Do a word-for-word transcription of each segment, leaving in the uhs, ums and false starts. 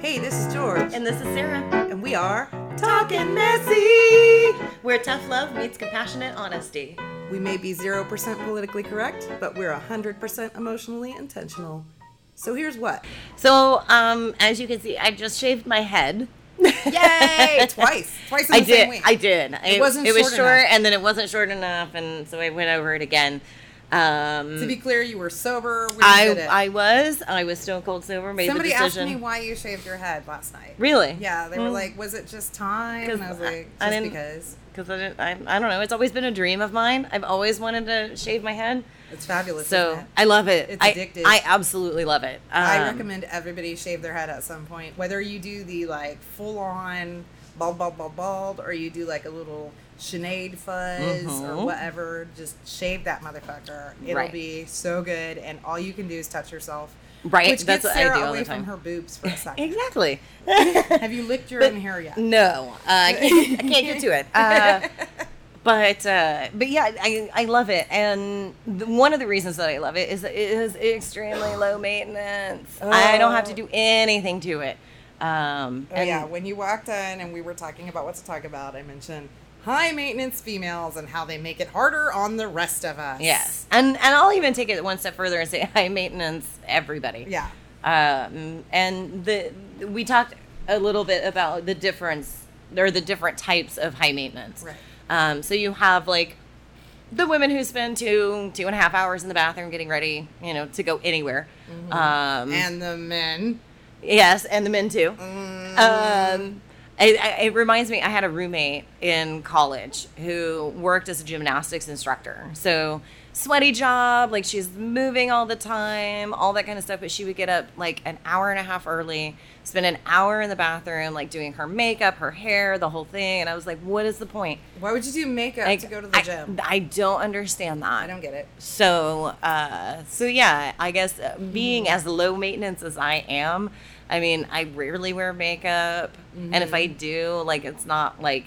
Hey, this is George. And this is Sarah. And we are Talking Messy, where tough love meets compassionate honesty. We may be zero percent politically correct, but we're one hundred percent emotionally intentional. So here's what. So, um, as you can see, I just shaved my head. Yay! Twice. Twice in the I did. same week. I did. It I, wasn't It was short short, enough. and then it wasn't short enough, and so I went over it again. Um, To be clear, you were sober when you I did it. I was. I was stone cold sober. Made Somebody the asked decision. me why you shaved your head last night. Really? Yeah, they were Mm. like, was it just time? And I was like, I just didn't- because. Because I, didn't- I, I don't know. It's always been a dream of mine. I've always wanted to shave my head. It's fabulous, So isn't it? I love it. It's I, addictive. I absolutely love it. I Um, recommend everybody shave their head at some point. Whether you do the like full on bald, bald, bald, bald, or you do like a little Sinead fuzz or Mhm. whatever, just shave that motherfucker. It'll Right. be so good, and all you can do is touch yourself. Right, Which that's gets what I Sarah do all away the from time. her boobs for a second. Exactly. Have you licked your But- own hair yet? No, uh, I, can't, I can't get to it. Uh, but uh, but yeah, I, I love it, and the, one of the reasons that I love it is that it is extremely low maintenance. I don't have to do anything to it. Um, Oh and- yeah, when you walked in and we were talking about what to talk about, I mentioned high maintenance females and how they make it harder on the rest of us. Yes, and and I'll even take it one step further and say high maintenance everybody. Yeah. Um, and the we talked a little bit about the difference or the different types of high maintenance. Right. Um, so you have like the women who spend two two and a half hours in the bathroom getting ready, you know, to go anywhere. Um, And the men. yes, and the men too. Mm. Um, it, it reminds me, I had a roommate in college who worked as a gymnastics instructor. So sweaty job, like she's moving all the time, all that kind of stuff. But she would get up like an hour and a half early, spend an hour in the bathroom, like doing her makeup, her hair, the whole thing. And I was like, what is the point? Why would you do makeup Like, to go to the I, gym? I don't understand that. I don't get it. So, uh, so yeah, I guess uh, being as low maintenance as I am, I mean, I rarely wear makeup, and if I do, like, it's not like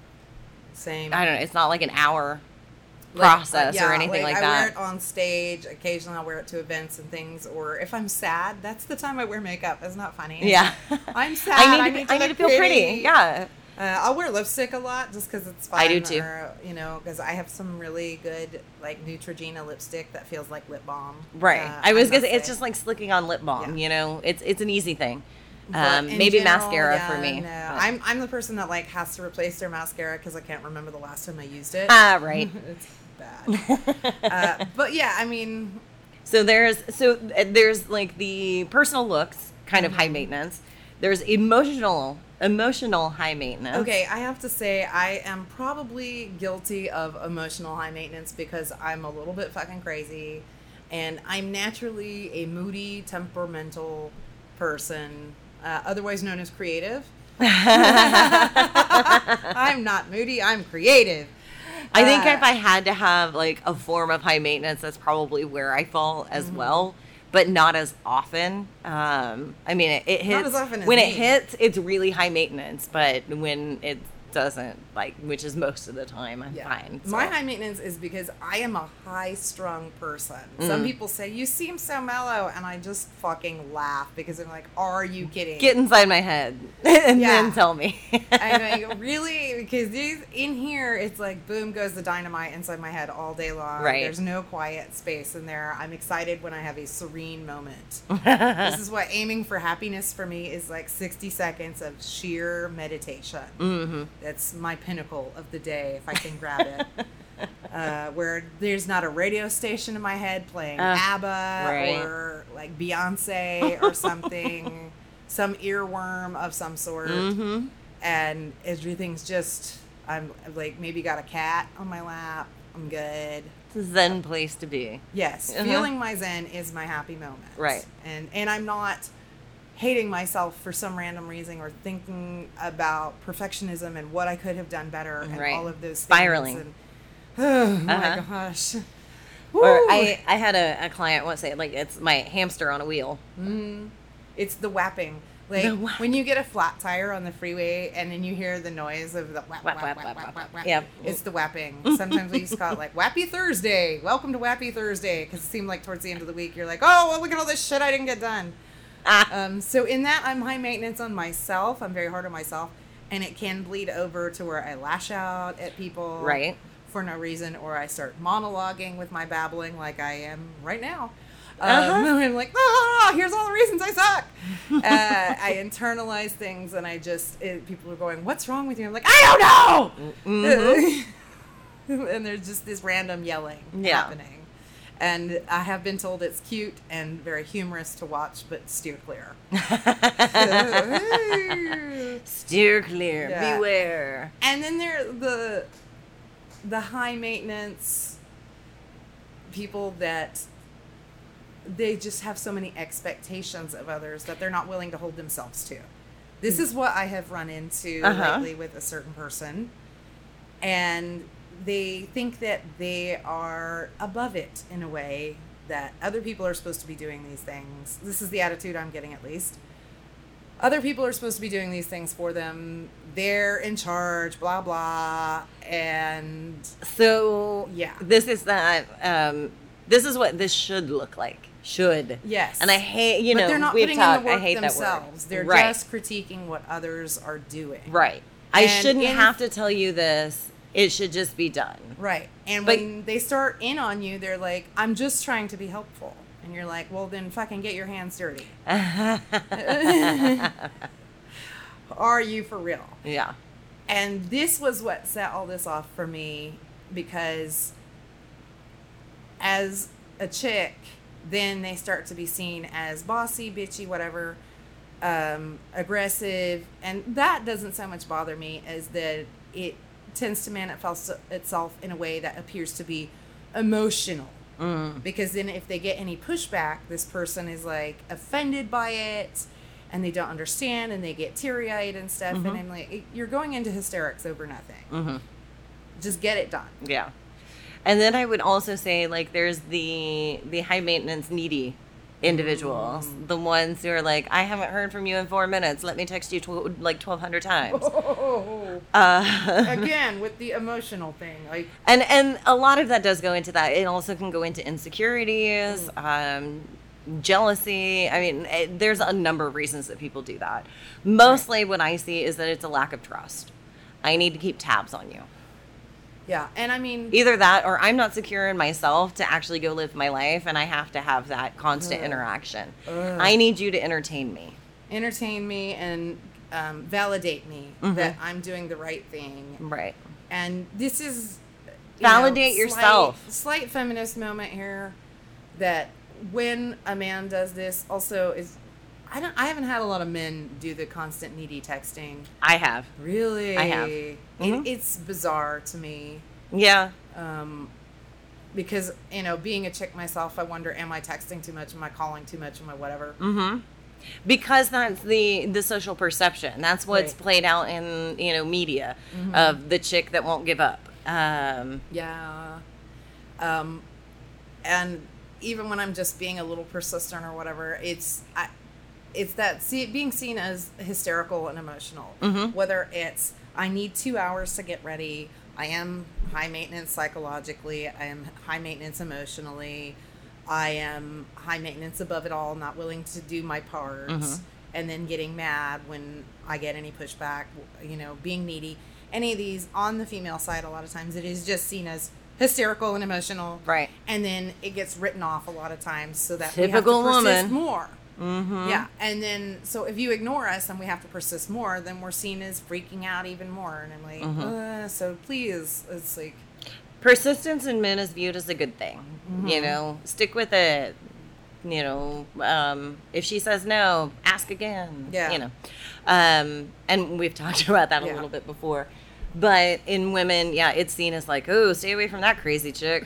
Same. I don't know, it's not like an hour Like, process uh, yeah, or anything like, I that. wear it on stage. Occasionally, I'll wear it to events and things. Or if I'm sad, that's the time I wear makeup. It's not funny. Yeah, I'm sad. I need to, I be- need to, I need to look feel pretty. pretty. Yeah, Uh, I'll wear lipstick a lot just because it's fun. I do too. Or, you know, because I have some really good like Neutrogena lipstick that feels like lip balm. right. Uh, I was must gonna say it's say. just like slicking on lip balm. Yeah. You know, it's it's an easy thing. But Um, in maybe general, mascara yeah, for me. No. but- I'm I'm the person that like has to replace their mascara because I can't remember the last time I used it. ah right. It's bad. uh, but yeah, I mean, So there's so uh, there's like the personal looks, kind of high maintenance. There's emotional emotional high maintenance. okay, I have to say I am probably guilty of emotional high maintenance because I'm a little bit fucking crazy, and I'm naturally a moody, temperamental person, uh, otherwise known as creative. I'm not moody. I'm creative. I think Uh, if I had to have like a form of high maintenance, that's probably where I fall as Mm-hmm. well, but not as often. Um, I mean, it, it hits as often as when me. it hits, it's really high maintenance, but when it doesn't, like, which is most of the time, I'm Yeah. fine. so. My high maintenance is because I am a high strung person. Some Mm. people say, you seem so mellow. And I just fucking laugh because I'm like, are you kidding? Get inside my head and Yeah. then tell me. I'm like, really? Because these in here, it's like boom goes the dynamite inside my head all day long. Right. There's no quiet space in there. I'm excited when I have a serene moment. This is what aiming for happiness for me is like sixty seconds of sheer meditation. hmm That's my pinnacle of the day if I can grab it. Uh, where there's not a radio station in my head playing Uh, ABBA right. or like Beyonce or something, some earworm of some sort. hmm And everything's just, I'm like maybe got a cat on my lap. I'm good. It's a zen place to be. Yes, Uh-huh. feeling my zen is my happy moment. Right. And and I'm not hating myself for some random reason or thinking about perfectionism and what I could have done better and Right. all of those things. Spiraling. And, oh my Uh-huh. gosh. Or Woo. I, I had a, a client once say, like, it's my hamster on a wheel. Mm, it's the whapping. Like The whap- when you get a flat tire on the freeway and then you hear the noise of the whap, whap, whap, whap, whap, whap, whap. Yep. It's the whapping. Sometimes we used to call it like Wappy Thursday. Welcome to Wappy Thursday. Because it seemed like towards the end of the week, you're like, oh, well, look at all this shit I didn't get done. um, so in that, I'm high maintenance on myself. I'm very hard on myself. And it can bleed over to where I lash out at people. Right. For no reason. Or I start monologuing with my babbling like I am right now. Um, Uh-huh. and I'm like, ah, here's all the reasons I suck. uh, I internalize things and I just, it, people are going, what's wrong with you? I'm like, I don't know! Mm-hmm. And there's just this random yelling Yeah. happening. And I have been told it's cute and very humorous to watch, but steer clear. Steer clear. Yeah. Beware. And then there the the high maintenance people that they just have so many expectations of others that they're not willing to hold themselves to. This is what I have run into Uh-huh. lately with a certain person. And they think that they are above it in a way that other people are supposed to be doing these things. This is the attitude I'm getting, at least. Other people are supposed to be doing these things for them. They're in charge, blah, blah. And So Yeah. this is that. Um, this is what this should look like. Should. yes. And I hate, you but know, they're not we've putting talked. in the work I hate themselves. that word. They're right. just critiquing what others are doing. Right. I And shouldn't in- have to tell you this. It should just be done. Right. And But- when they start in on you, they're like, I'm just trying to be helpful. And you're like, well, then fucking get your hands dirty. Are you for real? Yeah. And this was what set all this off for me, because as a chick, then they start to be seen as bossy, bitchy, whatever, um, aggressive. And that doesn't so much bother me as that it tends to manifest itself in a way that appears to be emotional. Mm. Because then if they get any pushback, this person is like offended by it and they don't understand and they get teary-eyed and stuff. Mm-hmm. And I'm like, you're going into hysterics over nothing. Mm-hmm. Just get it done. Yeah. And then I would also say, like, there's the the high maintenance needy individuals, Mm. the ones who are like, I haven't heard from you in four minutes. Let me text you tw- like twelve hundred times. Oh, Uh, again, with the emotional thing. Like, and and a lot of that does go into that. It also can go into insecurities, Mm. um, jealousy. I mean, it, there's a number of reasons that people do that. Mostly, what I see is that it's a lack of trust. I need to keep tabs on you. yeah. And I mean, Either that, or I'm not secure in myself to actually go live my life, and I have to have that constant Ugh. interaction. Ugh. I need you to entertain me. entertain me and um, validate me Mhm. that I'm doing the right thing. Right. And this is you Validate know, yourself. Slight, slight feminist moment here. That when a man does this, also is I don't. I haven't had a lot of men do the constant needy texting. I have. Really, I have. It, Mhm. it's bizarre to me. Yeah. Um, because you know, being a chick myself, I wonder: am I texting too much? Am I calling too much? Am I whatever? Mm-hmm. Because that's the the social perception. That's what's Right. played out in, you know, media Mhm. of the chick that won't give up. Um, Yeah. Um, and even when I'm just being a little persistent or whatever, it's I, it's that see, being seen as hysterical and emotional. Mhm. Whether it's I need two hours to get ready, I am high maintenance psychologically, I am high maintenance emotionally, I am high maintenance above it all, not willing to do my part, Mhm. and then getting mad when I get any pushback, you know, being needy. Any of these on the female side, a lot of times it is just seen as hysterical and emotional. Right. And then it gets written off a lot of times so that Typical we have to persist woman. more. mm-hmm. Yeah. And then, so if you ignore us and we have to persist more, then we're seen as freaking out even more. And I'm like, Mhm. uh, so please, it's like, Persistence in men is viewed as a good thing. You Mhm. know, stick with it. You know, um, if she says no, ask again. Yeah. You know, um, and we've talked about that a Yeah. little bit before. But in women, yeah, it's seen as like, oh, stay away from that crazy chick.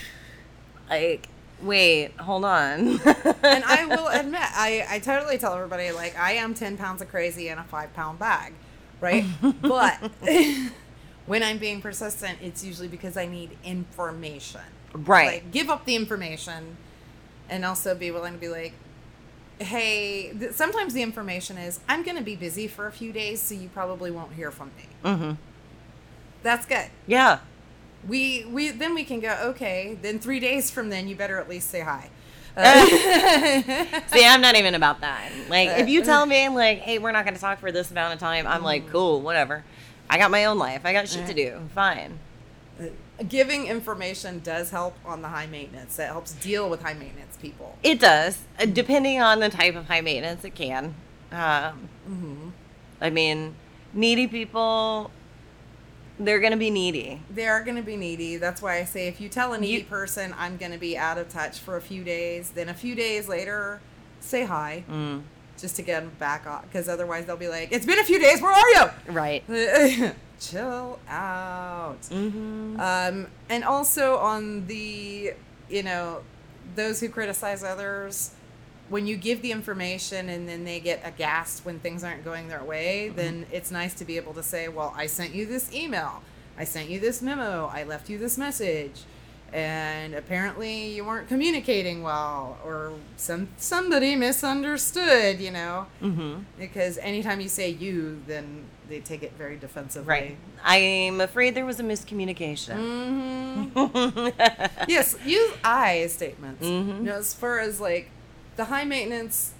Like, wait, hold on. and I will admit, I, I totally tell everybody, like, I am ten pounds of crazy in a five pound bag, right? But when I'm being persistent, it's usually because I need information. Right. Like, give up the information and also be willing to be like, hey, th- sometimes the information is, I'm going to be busy for a few days, so you probably won't hear from me. Mm-hmm. That's good. Yeah. We we then we can go, okay, then three days from then you better at least say hi. Uh, See, I'm not even about that. Like, if you tell me, like, hey, we're not going to talk for this amount of time, I'm like, cool, whatever. I got my own life. I got shit to do. Fine. Giving information does help on the high maintenance. That helps deal with high maintenance people. It does. Uh, Depending on the type of high maintenance, it can. Um, Mm-hmm. I mean, needy people, they're going to be needy. They are going to be needy. That's why I say if you tell a needy You- person, I'm going to be out of touch for a few days, then a few days later, say hi. Mm, Just to get them back on. Because otherwise they'll be like, it's been a few days. Where are you? right. Chill out. Mm-hmm. Um, and also on the, you know, those who criticize others, when you give the information and then they get aghast when things aren't going their way, mm-hmm. then it's nice to be able to say, well, I sent you this email. I sent you this memo. I left you this message. And apparently you weren't communicating well, or some somebody misunderstood, you know, Mm-hmm. because anytime you say you, then they take it very defensively. Right. I'm afraid there was a miscommunication. Mm-hmm. Yes, use I statements. Mm-hmm. You know, as far as like the high maintenance,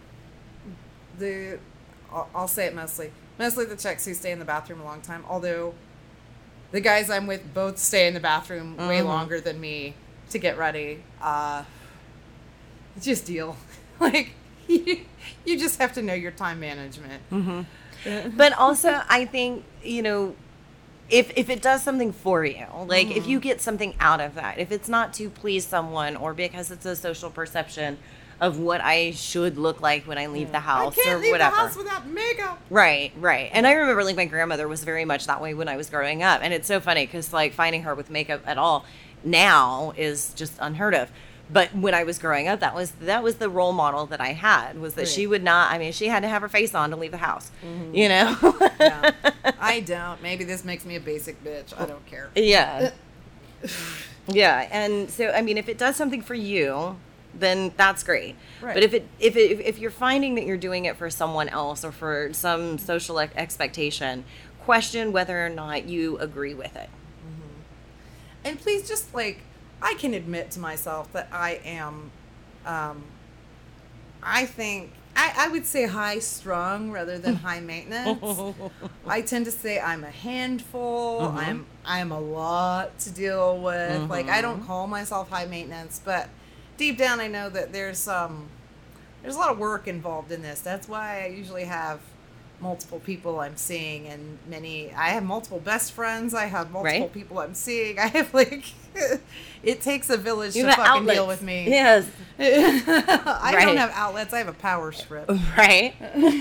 the I'll, I'll say it mostly, mostly the chicks who stay in the bathroom a long time. Although the guys I'm with both stay in the bathroom way Mm-hmm. longer than me to get ready. Uh, just deal. Like you, you just have to know your time management. Mm-hmm. But also, I think, you know, if if it does something for you, like if you get something out of that, if it's not to please someone or because it's a social perception of what I should look like when I leave the house I can't or leave whatever. the house without makeup. Right, right. And I remember, like, my grandmother was very much that way when I was growing up. And it's so funny because, like, finding her with makeup at all now is just unheard of. But when I was growing up, that was that was the role model that I had, was that Right. she would not, I mean, she had to have her face on to leave the house, you know? Yeah. I don't. Maybe this makes me a basic bitch. I don't care. Yeah. Yeah. And so, I mean, if it does something for you, then that's great. Right. But if it if it if you're finding that you're doing it for someone else or for some social ex- expectation, question whether or not you agree with it. And please just like, I can admit to myself that I am, um, I think, I, I would say high strung rather than high maintenance. I tend to say I'm a handful. Mhm. I'm, I'm a lot to deal with. Like, I don't Mhm. call myself high maintenance, but deep down I know that there's, um, there's a lot of work involved in this. That's why I usually have multiple people I'm seeing, and many I have multiple best friends. I have multiple Right. people I'm seeing. I have like it takes a village You to have fucking outlets. deal with me. Yes. I Right. don't have outlets. I have a power strip. Right.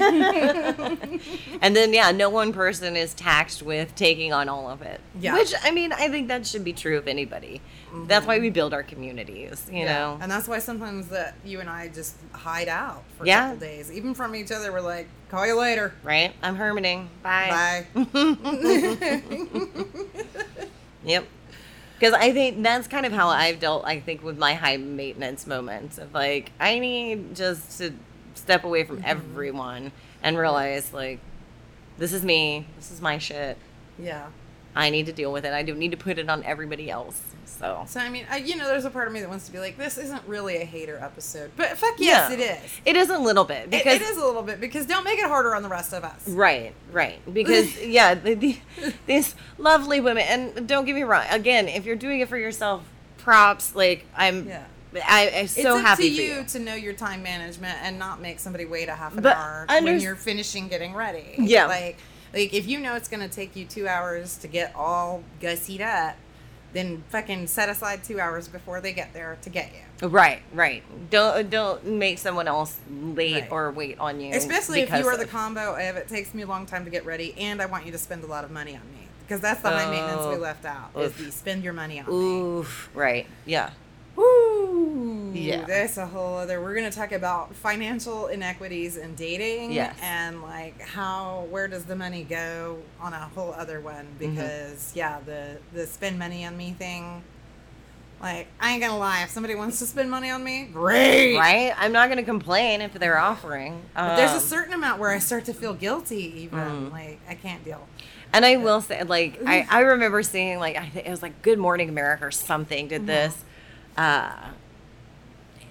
And then, yeah, no one person is taxed with taking on all of it. Yeah. Which, I mean, I think that should be true of anybody. That's why we build our communities, you know? And that's why sometimes that you and I just hide out for Yeah. a couple days, even from each other. We're like, call you later. Right? I'm hermiting. Bye. Bye. Yep. Because I think that's kind of how I've dealt, I think, with my high maintenance moments of like, I need just to step away from everyone and realize, like, this is me. This is my shit. Yeah. I need to deal with it. I don't need to put it on everybody else. So, So I mean, I, you know, there's a part of me that wants to be like, this isn't really a hater episode, but fuck yes, No. it is. It is a little bit. It, Because it is a little bit because don't make it harder on the rest of us. Right, right. Because, yeah, the, the, these lovely women, and don't get me wrong, again, if you're doing it for yourself, props, like, I'm, Yeah. I, I'm It's so up happy to for you, you. to know your time management and not make somebody wait a half an But hour under- when you're finishing getting ready. Yeah. Like, like if you know it's going to take you two hours to get all gussied up, then fucking set aside two hours before they get there to get you. Right, right. Don't don't make someone else late Right. or wait on you. Especially if because you are the of- combo of it takes me a long time to get ready and I want you to spend a lot of money on me. Because that's the high maintenance we Oh. left out, Oof. is the spend your money on me. Oof. Right. Yeah. Woo! Yeah. That's a whole other. We're gonna talk about financial inequities in dating, Yes. and like how where does the money go on a whole other one? Mm-hmm. Because yeah, the the spend money on me thing. Like I ain't gonna lie, if somebody wants to spend money on me, great. Right. I'm not going to complain if they're offering. But there's a Um, certain amount where I start to feel guilty. Even Mm. like I can't deal. And I will say, like, I, I remember seeing, like, I think it was like Good Morning America or something did this. Uh,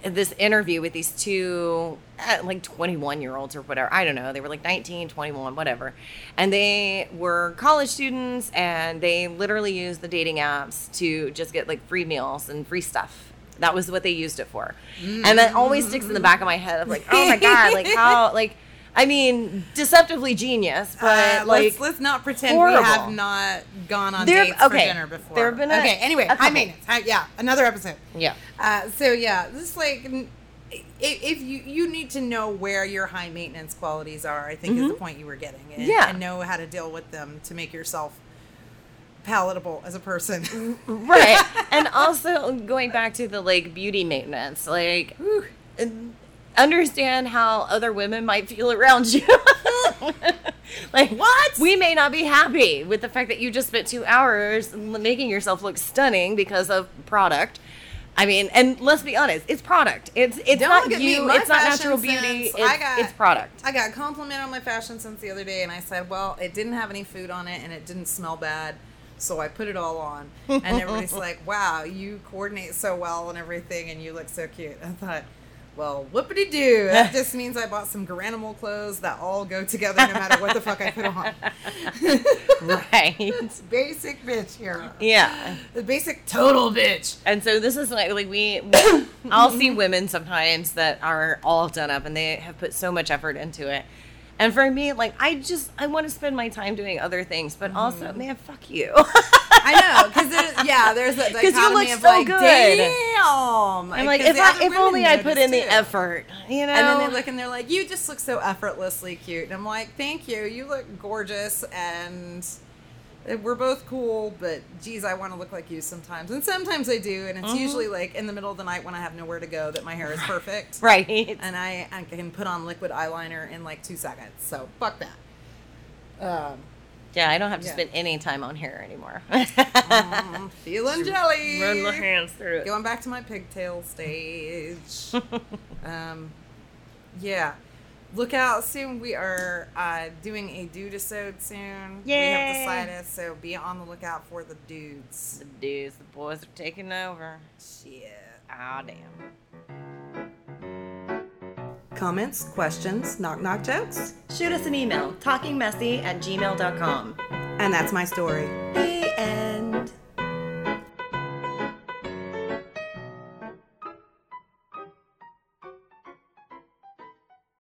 this interview with these two uh, like twenty-one year olds or whatever. I don't know. They were like nineteen, twenty-one, whatever. And they were college students, and they literally used the dating apps to just get like free meals and free stuff. That was what they used it for. Mm-hmm. And that always sticks in the back of my head of like, oh my God, like how, like, I mean, deceptively genius, but uh, like, let's, let's not pretend horrible. we have not gone on there, dates okay, for dinner before. There have been a, okay. Anyway, high maintenance. High, yeah, another episode. Yeah. Uh, so yeah, this is like, if, if you you need to know where your high maintenance qualities are, I think mm-hmm. is the point you were getting, and, yeah, and know how to deal with them to make yourself palatable as a person. Right. And also going back to the like beauty maintenance, like whew, understand how other women might feel around you. Like, what? We may not be happy with the fact that you just spent two hours making yourself look stunning because of product. I mean, and let's be honest, it's product. It's it's Don't not look at you. me. It's not natural sense, beauty. It's, I got, it's product. I got a compliment on my fashion sense the other day, and I said, well, it didn't have any food on it, and it didn't smell bad. So I put it all on, and everybody's like, wow, you coordinate so well and everything, and you look so cute. I thought, well, whoopity-doo. That just means I bought some Garanimal clothes that all go together no matter what the fuck I put on. Right. It's basic bitch here. Yeah. The basic total bitch. And so this is like, like we, I'll see women sometimes that are all done up, and they have put so much effort into it. And for me, like, I just, I want to spend my time doing other things, but mm-hmm. also, man, fuck you. I know, because there's, yeah, there's a dichotomy of so like, good. Damn. I'm like, if, I, if only I put in too. the effort, you know? And then they look and they're like, you just look so effortlessly cute. And I'm like, thank you. You look gorgeous, and we're both cool, but geez, I want to look like you sometimes. And sometimes I do, and it's mm-hmm. usually like in the middle of the night when I have nowhere to go that my hair is perfect. Right. And I, I can put on liquid eyeliner in like two seconds. So fuck that. Um, yeah, I don't have to yeah. spend any time on hair anymore. um, feeling jelly. Run my hands through it. Going back to my pigtail stage. um, yeah. Look out soon. We are uh, doing a dude-isode soon. Yay. We have decided, so be on the lookout for the dudes. The dudes, the boys are taking over. Shit. Ah, damn. Comments, questions, knock-knock jokes? Shoot us an email, talkingmessy at gmail dot com. And that's my story.